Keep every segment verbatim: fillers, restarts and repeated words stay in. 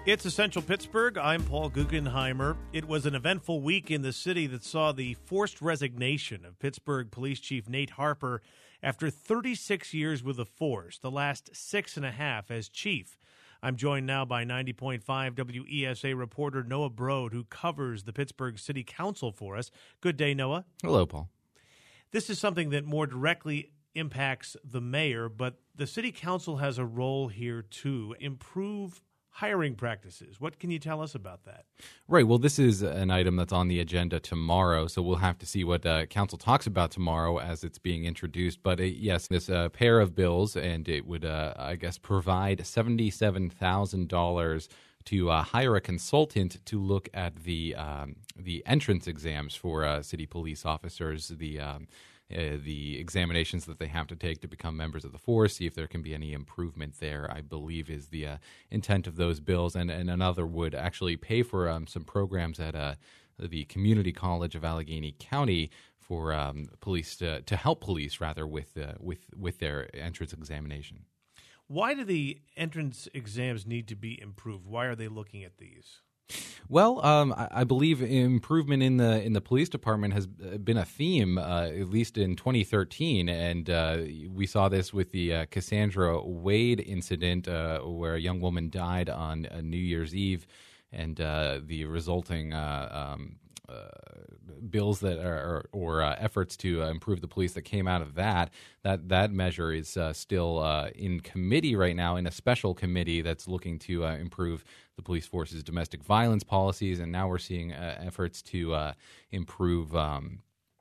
It's Essential Pittsburgh. I'm Paul Guggenheimer. It was an eventful week in the city that saw the forced resignation of Pittsburgh Police Chief Nate Harper after thirty-six years with the force, the last six and a half as chief. I'm joined now by ninety point five W E S A reporter Noah Brode, who covers the Pittsburgh City Council for us. Good day, Noah. Hello, Paul. This is something that more directly impacts the mayor, but the City Council has a role here to improve hiring practices. What can you tell us about that? Right. Well, this is an item that's on the agenda tomorrow, so we'll have to see what uh, council talks about tomorrow as it's being introduced. But uh, yes, this uh, pair of bills, and it would, uh, I guess, provide seventy-seven thousand dollars to uh, hire a consultant to look at the um, the entrance exams for uh, city police officers, the um, Uh, the examinations that they have to take to become members of the force, see if there can be any improvement there, I believe is the uh, intent of those bills. And, and another would actually pay for um, some programs at uh, the Community College of Allegheny County for um, police to, to help police, rather, with, uh, with, with their entrance examination. Why do the entrance exams need to be improved? Why are they looking at these? Well, um, I, I believe improvement in the in the police department has been a theme, uh, at least in twenty thirteen, and uh, we saw this with the uh, Cassandra Wade incident, uh, where a young woman died on uh, New Year's Eve, and uh, the resulting uh, um, uh, bills that are or uh, efforts to uh, improve the police that came out of that. That that measure is uh, still uh, in committee right now, in a special committee that's looking to uh, improve the police force's domestic violence policies, and now we're seeing uh, efforts to uh, improve um,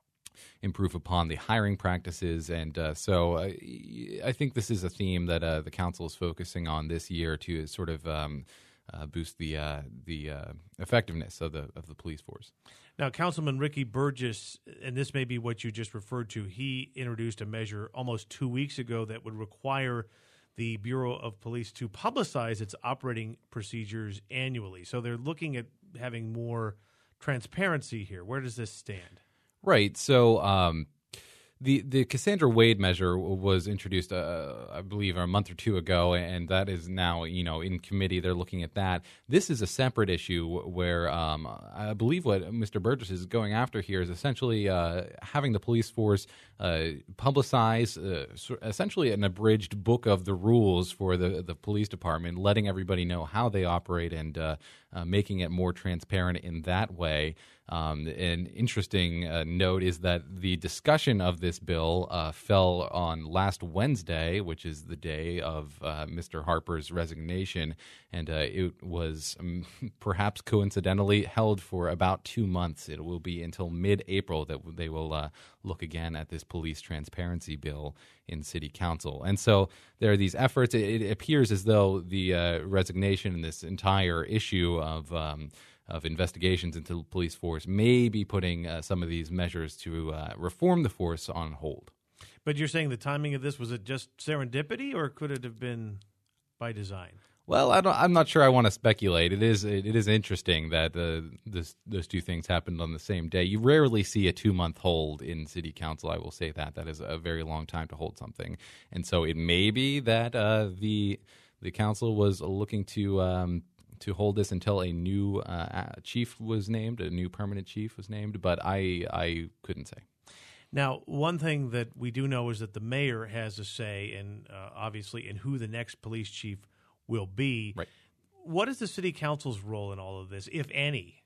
improve upon the hiring practices. And uh, so uh, I think this is a theme that uh, the council is focusing on this year to sort of um, uh, boost the uh, the uh, effectiveness of the of the police force. Now, Councilman Ricky Burgess, and this may be what you just referred to, he introduced a measure almost two weeks ago that would require the Bureau of Police to publicize its operating procedures annually. So they're looking at having more transparency here. Where does this stand? Right. So um, the the Cassandra Wade measure was introduced, uh, I believe, a month or two ago, and that is now, you know, in committee. They're looking at that. This is a separate issue where um, I believe what Mister Burgess is going after here is essentially uh, having the police force uh, publicize uh, essentially an abridged book of the rules for the, the police department, letting everybody know how they operate and uh, uh, making it more transparent in that way. Um, an interesting uh, note is that the discussion of this bill uh, fell on last Wednesday, which is the day of uh, Mister Harper's resignation, and uh, it was um, perhaps coincidentally held for about two months. It will be until mid-April that they will uh, look again at this police transparency bill in City Council. And so there are these efforts. It, it appears as though the uh, resignation and this entire issue of um, of investigations into the police force may be putting uh, some of these measures to uh, reform the force on hold. But you're saying the timing of this, was it just serendipity, or could it have been by design? Well, I don't, I'm not sure I want to speculate. It is it, it is interesting that uh, this, those two things happened on the same day. You rarely see a two-month hold in City Council, I will say that. That is a very long time to hold something. And so it may be that uh, the the council was looking to um, to hold this until a new uh, chief was named, a new permanent chief was named, but I I couldn't say. Now, one thing that we do know is that the mayor has a say in, uh, obviously, in who the next police chief will be. Right. What is the city council's role in all of this, if any?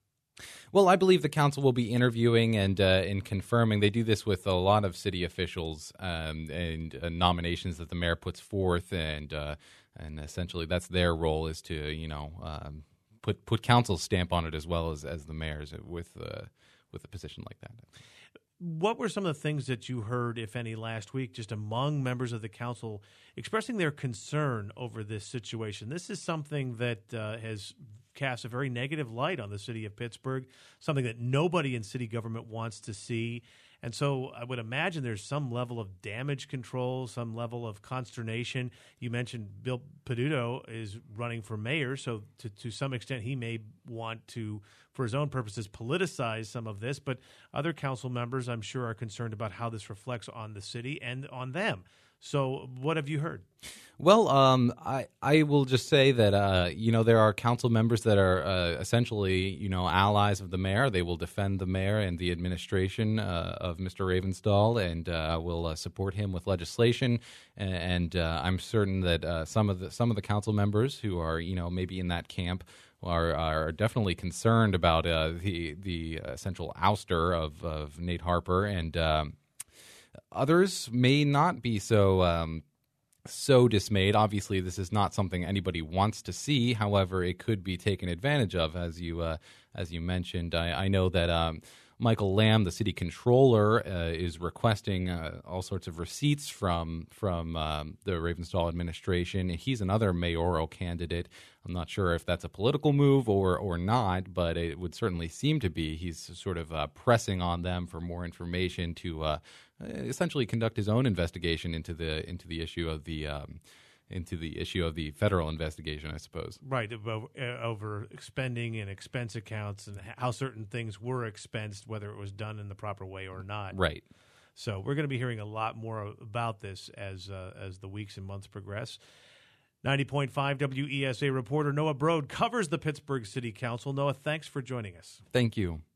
Well, I believe the council will be interviewing and uh, and confirming. They do this with a lot of city officials um, and uh, nominations that the mayor puts forth, and uh, and essentially that's their role, is to you know um, put put council's stamp on it as well as, as the mayor's with uh, with a position like that. What were some of the things that you heard, if any, last week, just among members of the council expressing their concern over this situation? This is something that uh, has cast a very negative light on the city of Pittsburgh, something that nobody in city government wants to see. And so I would imagine there's some level of damage control, some level of consternation. You mentioned Bill Peduto is running for mayor, so to, to some extent he may want to, for his own purposes, politicize some of this. But other council members, I'm sure, are concerned about how this reflects on the city and on them. So what have you heard? Well, um, I I will just say that uh, you know there are council members that are uh, essentially you know allies of the mayor. They will defend the mayor and the administration uh, of Mister Ravensdahl, and uh, will uh, support him with legislation. And uh, I'm certain that uh, some of the some of the council members who are you know maybe in that camp are are definitely concerned about uh, the the essential ouster of of Nate Harper, and um, others may not be so. Um, so dismayed. Obviously, this is not something anybody wants to see. However, it could be taken advantage of, as you uh, as you mentioned. I, I know that um, Michael Lamb, the city controller, uh, is requesting uh, all sorts of receipts from from um, the Ravensdahl administration. He's another mayoral candidate. I'm not sure if that's a political move or or not, but it would certainly seem to be. He's sort of uh, pressing on them for more information to uh, essentially conduct his own investigation into the into the issue of the um, into the issue of the federal investigation, I suppose. Right, over, uh, over expending and expense accounts and how certain things were expensed, whether it was done in the proper way or not. Right. So we're going to be hearing a lot more about this as uh, as the weeks and months progress. ninety point five W E S A reporter Noah Broad covers the Pittsburgh City Council. Noah, thanks for joining us. Thank you.